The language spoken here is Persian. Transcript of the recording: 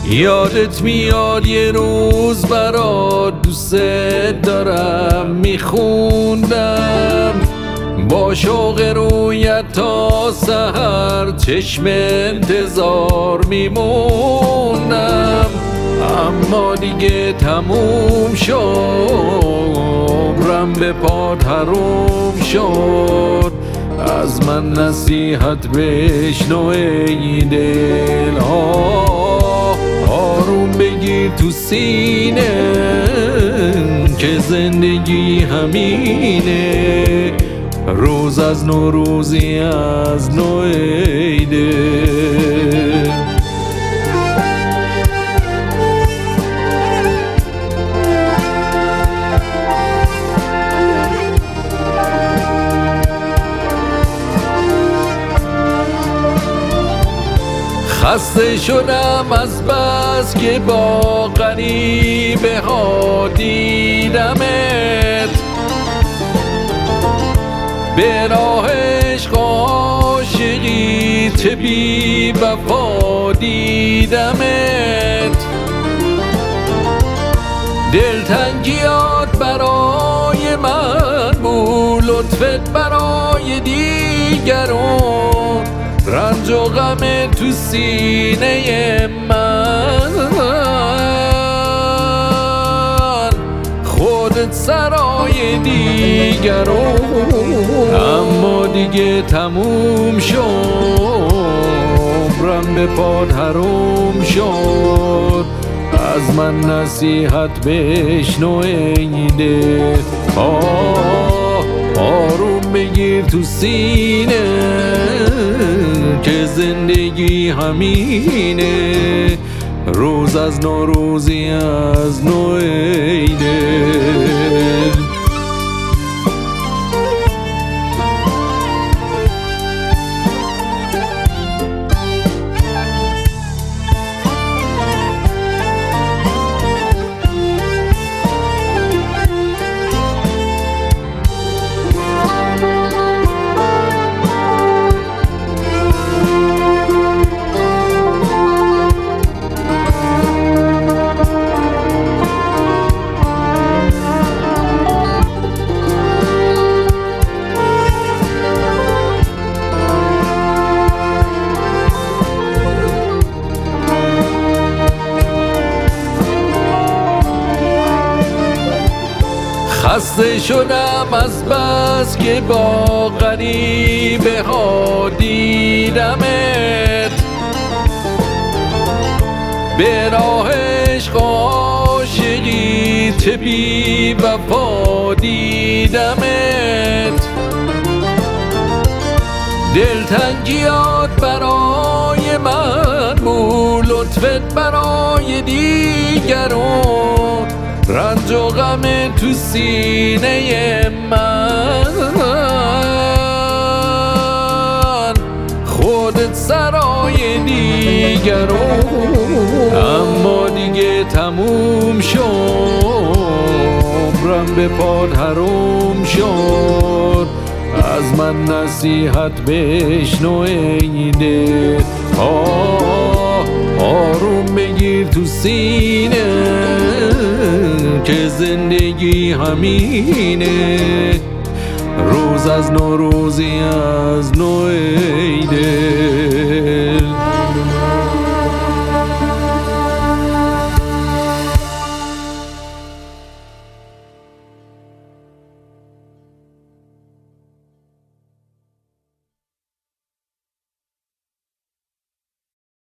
یادت میاد یه روز برات دوست دارم میخوندم، با شوق رویت تا سحر چشم انتظار میمونم. اما دیگه تموم شد، رم به پات حروم شد. از من نصیحت بشنو ای دل، آروم بگیر تو سینه که زندگی همینه. روز از نو روزی از نو ای دل. خسته شدم از بس که با غریبه ها دیدمت، به راه عشق عاشقی چه بی وفا دیدمت. دلتنگیات برای من بود، لطفت برای دیگران، رنج و غم تو سینه من. خودت سرای دیگران، اما دیگه تموم شد، رم به پات حروم شد. از من نصیحت بشنو ای دل، آروم بگیر تو سینه که زندگی همینه. روز از نو روزی از نو ای دل. خسته شدم از بس که با غریبه ها دیدمت، به راه عشق عاشقی چه بی وفا دیدمت. دلتنگیات برای من بود، لطفت برای دیگران، رنج و غم تو سینه من. خودت سرای دیگران، اما دیگه تموم شد، رم به پات حروم شد. از من نصیحت بشنو ای دل، آروم بگیر تو سینه که زندگی همینه. روز از نو روزی از نو ای دل.